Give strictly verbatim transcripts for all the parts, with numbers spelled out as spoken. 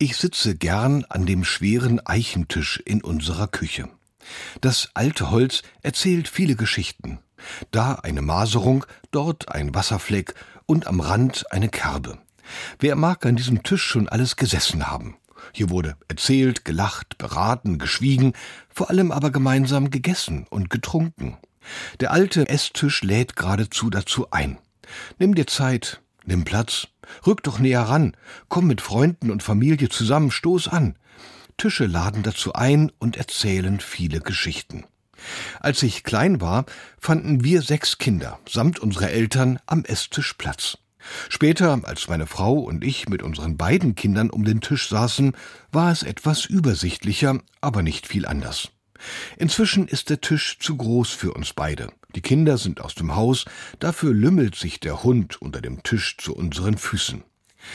Ich sitze gern an dem schweren Eichentisch in unserer Küche. Das alte Holz erzählt viele Geschichten. Da eine Maserung, dort ein Wasserfleck und am Rand eine Kerbe. Wer mag an diesem Tisch schon alles gesessen haben? Hier wurde erzählt, gelacht, beraten, geschwiegen, vor allem aber gemeinsam gegessen und getrunken. Der alte Esstisch lädt geradezu dazu ein. Nimm dir Zeit, nimm Platz, rück doch näher ran, komm mit Freunden und Familie zusammen, stoß an. Tische laden dazu ein und erzählen viele Geschichten. Als ich klein war, fanden wir sechs Kinder samt unserer Eltern am Esstisch Platz. Später, als meine Frau und ich mit unseren beiden Kindern um den Tisch saßen, war es etwas übersichtlicher, aber nicht viel anders. Inzwischen ist der Tisch zu groß für uns beide. Die Kinder sind aus dem Haus, dafür lümmelt sich der Hund unter dem Tisch zu unseren Füßen.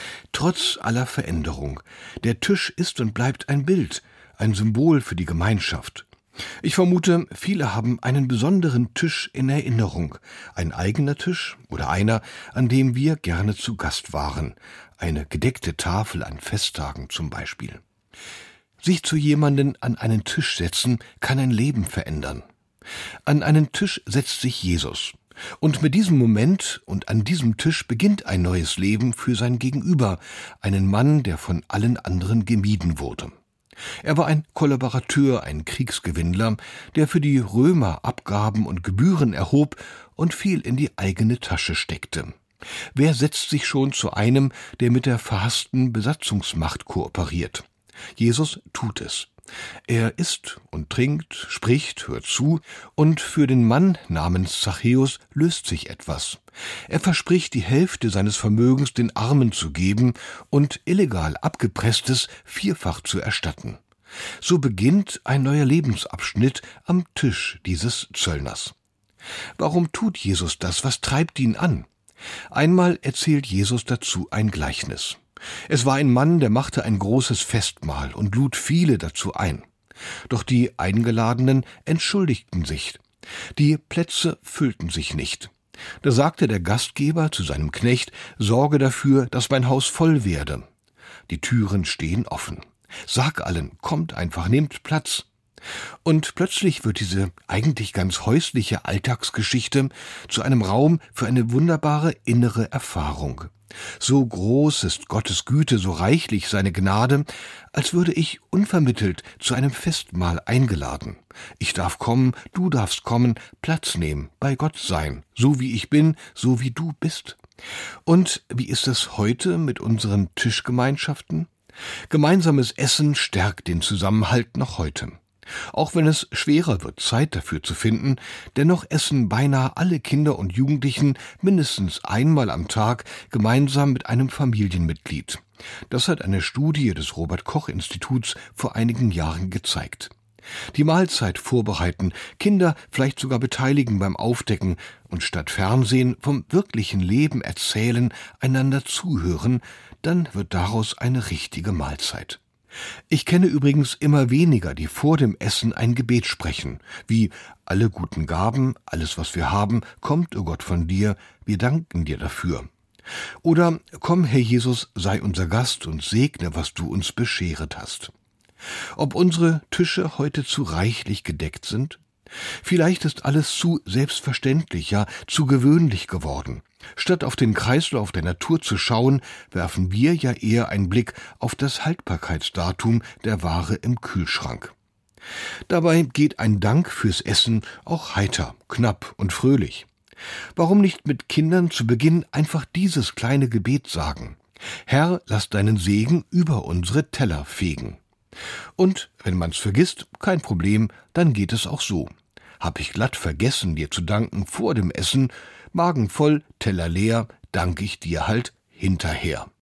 Trotz aller Veränderung, der Tisch ist und bleibt ein Bild, ein Symbol für die Gemeinschaft. Ich vermute, viele haben einen besonderen Tisch in Erinnerung, ein eigener Tisch oder einer, an dem wir gerne zu Gast waren, eine gedeckte Tafel an Festtagen zum Beispiel. Sich zu jemandem an einen Tisch setzen, kann ein Leben verändern. An einen Tisch setzt sich Jesus. Und mit diesem Moment und an diesem Tisch beginnt ein neues Leben für sein Gegenüber, einen Mann, der von allen anderen gemieden wurde. Er war ein Kollaborateur, ein Kriegsgewinnler, der für die Römer Abgaben und Gebühren erhob und viel in die eigene Tasche steckte. Wer setzt sich schon zu einem, der mit der verhassten Besatzungsmacht kooperiert? Jesus tut es. Er isst und trinkt, spricht, hört zu, und für den Mann namens Zachäus löst sich etwas. Er verspricht, die Hälfte seines Vermögens den Armen zu geben und illegal Abgepresstes vierfach zu erstatten. So beginnt ein neuer Lebensabschnitt am Tisch dieses Zöllners. Warum tut Jesus das? Was treibt ihn an? Einmal erzählt Jesus dazu ein Gleichnis. Es war ein Mann, der machte ein großes Festmahl und lud viele dazu ein. Doch die Eingeladenen entschuldigten sich. Die Plätze füllten sich nicht. Da sagte der Gastgeber zu seinem Knecht, sorge dafür, dass mein Haus voll werde. Die Türen stehen offen. Sag allen, kommt einfach, nehmt Platz. Und plötzlich wird diese eigentlich ganz häusliche Alltagsgeschichte zu einem Raum für eine wunderbare innere Erfahrung. So groß ist Gottes Güte, so reichlich seine Gnade, als würde ich unvermittelt zu einem Festmahl eingeladen. Ich darf kommen, du darfst kommen, Platz nehmen, bei Gott sein, so wie ich bin, so wie du bist. Und wie ist es heute mit unseren Tischgemeinschaften? Gemeinsames Essen stärkt den Zusammenhalt noch heute. Auch wenn es schwerer wird, Zeit dafür zu finden, dennoch essen beinahe alle Kinder und Jugendlichen mindestens einmal am Tag gemeinsam mit einem Familienmitglied. Das hat eine Studie des Robert-Koch-Instituts vor einigen Jahren gezeigt. Die Mahlzeit vorbereiten, Kinder vielleicht sogar beteiligen beim Aufdecken und statt Fernsehen vom wirklichen Leben erzählen, einander zuhören, dann wird daraus eine richtige Mahlzeit. Ich kenne übrigens immer weniger, die vor dem Essen ein Gebet sprechen, wie alle guten Gaben, alles was wir haben, kommt, o Gott, von dir, wir danken dir dafür. Oder komm, Herr Jesus, sei unser Gast und segne, was du uns bescheret hast. Ob unsere Tische heute zu reichlich gedeckt sind? Vielleicht ist alles zu selbstverständlich, ja zu gewöhnlich geworden. Statt auf den Kreislauf der Natur zu schauen, werfen wir ja eher einen Blick auf das Haltbarkeitsdatum der Ware im Kühlschrank. Dabei geht ein Dank fürs Essen auch heiter, knapp und fröhlich. Warum nicht mit Kindern zu Beginn einfach dieses kleine Gebet sagen? Herr, lass deinen Segen über unsere Teller fegen. Und wenn man's vergisst, kein Problem, dann geht es auch so. Hab ich glatt vergessen, dir zu danken vor dem Essen, Magen voll, Teller leer, dank ich dir halt hinterher.